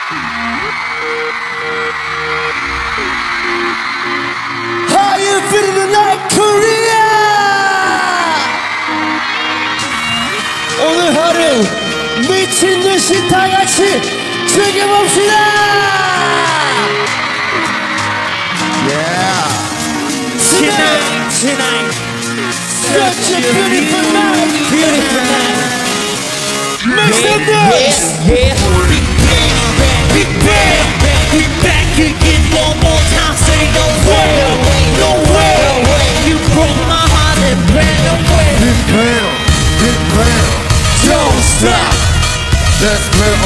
How you feeling like Korea? 오늘 하루 미친 듯이 다 같이 즐겨봅시다. Yeah. Tonight, such a beautiful night. Make some noise. Yeah. Big bang, we back again one more time. Say no way, no way. You broke my heart and ran away. Big bang, don't stop. Let's play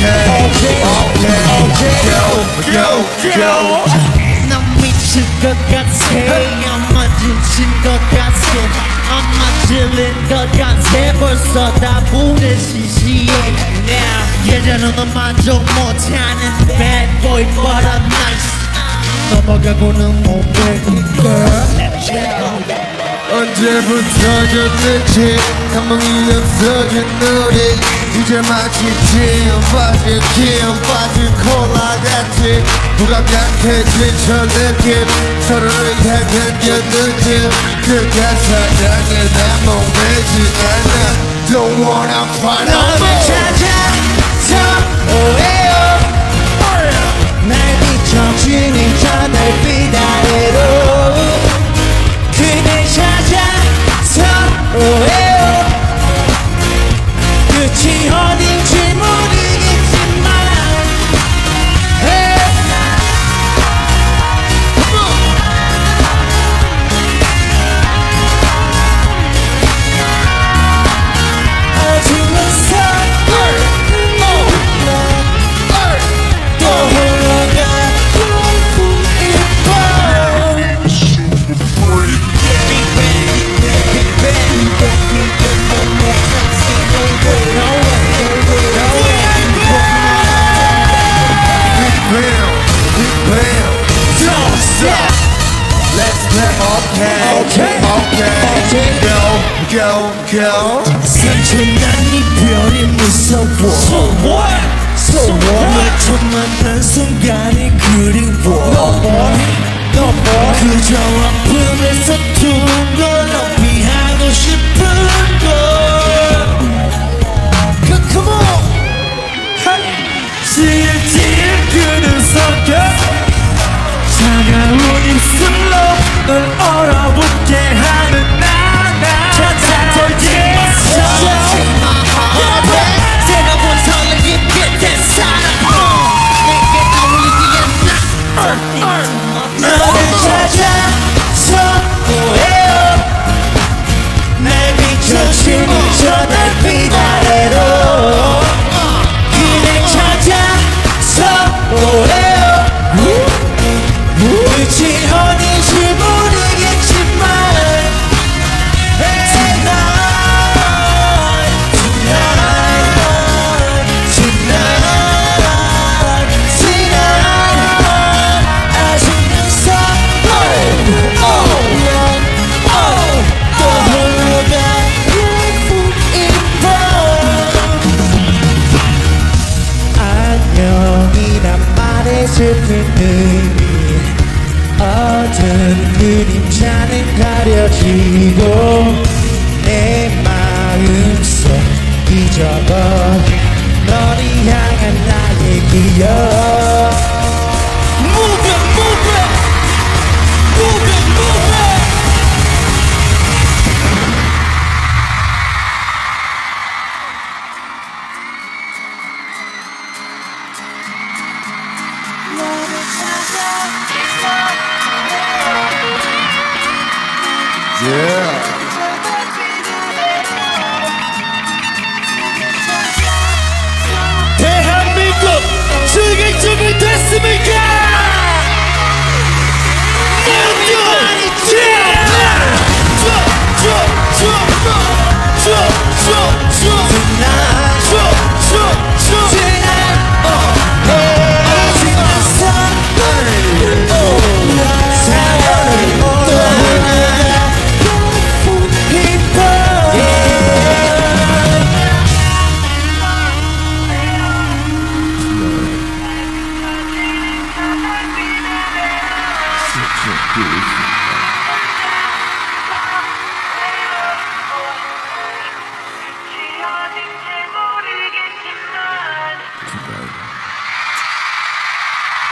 go. 난 미칠 것 같아. 아마 지친 것 같아. 아마 질린 것 같아. 벌써 다 보내 시시해. 예전은 너마저 못하는 bad boy but I'm nice. 넘어가고는 못 배니까. 언제부터였는지 감흥이 없어진 우리 이제 마치 빠진 콜라 같이 무감각해진 저 느낌 서로를 향했는지 그가 사랑에 난 목매지 않아 Don't wanna find out 너를 찾아서 오해요 날 비춰주는 저 달빛 아래로 그댈 찾아서 오해요 끝이 어딘지 모르겠지만 hey. 어두워서 또 흘러가 Don't stop. Let's play go. 산천난 이별이 무서워 So what? 널 처음 만난 순간이 그리워 그저 아픔에서 퉁걸 높이 하고 싶은 걸 Come on. 지을 그는 성격 차가운 입술로 널 얼어붙게 하는 나나 찾아볼게 내가 본 설레임 끝에 사랑 내게 어울리기엔 너를 찾아서 오해요 날 비춰주는 저 달빛 아래로 그댈 찾아서 오해요 끝이 어딘지 모르겠지만 안녕이란 말의 슬픈 의미 어두운 그림자는 가려지고 내 마음속 잊어버 너를 향한 나의 기억 Move it Yeah. 대한민국 즐길 준비 됐습니까? Peace.